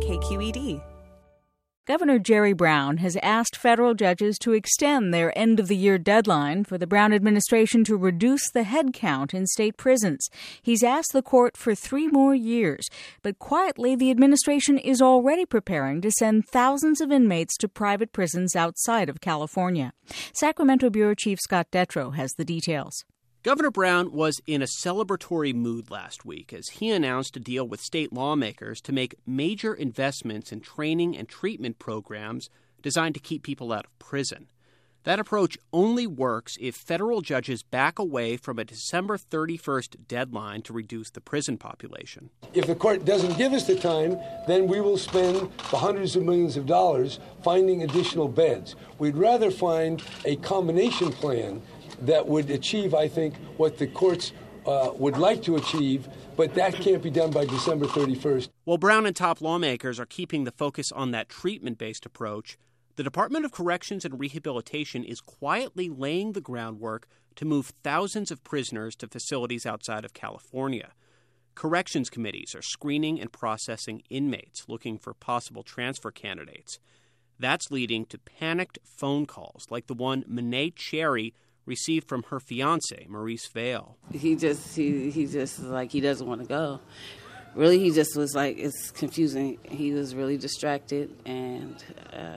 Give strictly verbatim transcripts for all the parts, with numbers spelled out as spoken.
K Q E D. Governor Jerry Brown has asked federal judges to extend their end-of-the-year deadline for the Brown administration to reduce the head count in state prisons. He's asked the court for three more years, but quietly the administration is already preparing to send thousands of inmates to private prisons outside of California. Sacramento Bureau Chief Scott Detrow has the details. Governor Brown was in a celebratory mood last week as he announced a deal with state lawmakers to make major investments in training and treatment programs designed to keep people out of prison. That approach only works if federal judges back away from a December thirty-first deadline to reduce the prison population. If the court doesn't give us the time, then we will spend the hundreds of millions of dollars finding additional beds. We'd rather find a combination plan that would achieve, I think, what the courts uh, would like to achieve, but that can't be done by December thirty-first. While Brown and top lawmakers are keeping the focus on that treatment-based approach, the Department of Corrections and Rehabilitation is quietly laying the groundwork to move thousands of prisoners to facilities outside of California. Corrections committees are screening and processing inmates looking for possible transfer candidates. That's leading to panicked phone calls like the one Monet Cherry received from her fiancé, Maurice Vail. He just, he, he just, like, he doesn't want to go. Really, he just was like, it's confusing. He was really distracted, and uh,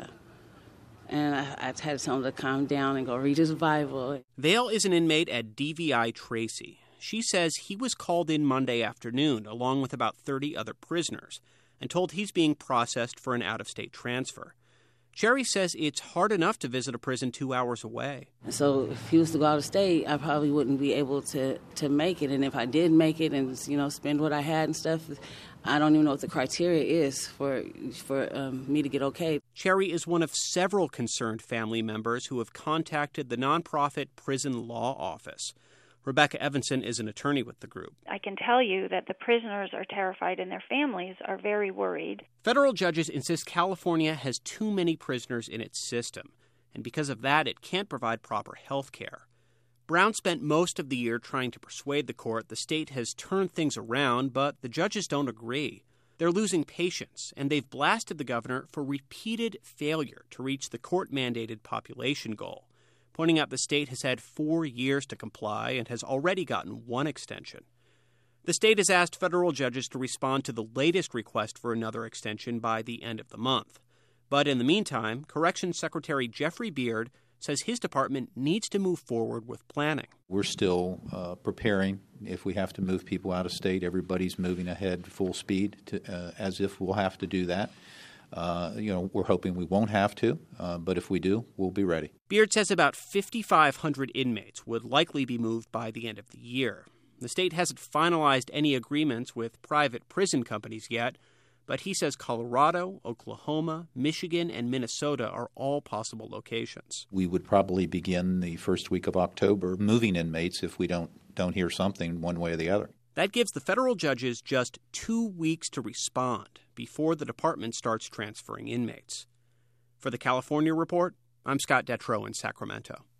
and I, I had to tell him to calm down and go read his Bible. Vail is an inmate at D V I Tracy. She says he was called in Monday afternoon, along with about thirty other prisoners, and told he's being processed for an out-of-state transfer. Cherry says it's hard enough to visit a prison two hours away. So if he was to go out of state, I probably wouldn't be able to, to make it. And if I did make it and, you know, spend what I had and stuff, I don't even know what the criteria is for for um, me to get okay. Cherry is one of several concerned family members who have contacted the nonprofit Prison Law Office. Rebecca Evanson is an attorney with the group. I can tell you that the prisoners are terrified and their families are very worried. Federal judges insist California has too many prisoners in its system, and because of that, it can't provide proper health care. Brown spent most of the year trying to persuade the court the state has turned things around, but the judges don't agree. They're losing patience, and they've blasted the governor for repeated failure to reach the court-mandated population goal, pointing out the state has had four years to comply and has already gotten one extension. The state has asked federal judges to respond to the latest request for another extension by the end of the month. But in the meantime, Corrections Secretary Jeffrey Beard says his department needs to move forward with planning. We're still uh, preparing. If we have to move people out of state, everybody's moving ahead full speed to, uh, as if we'll have to do that. Uh, you know, we're hoping we won't have to, uh, but if we do, we'll be ready. Beard says about fifty-five hundred inmates would likely be moved by the end of the year. The state hasn't finalized any agreements with private prison companies yet, but he says Colorado, Oklahoma, Michigan, and Minnesota are all possible locations. We would probably begin the first week of October moving inmates if we don't, don't hear something one way or the other. That gives the federal judges just two weeks to respond before the department starts transferring inmates. For the California Report, I'm Scott Detrow in Sacramento.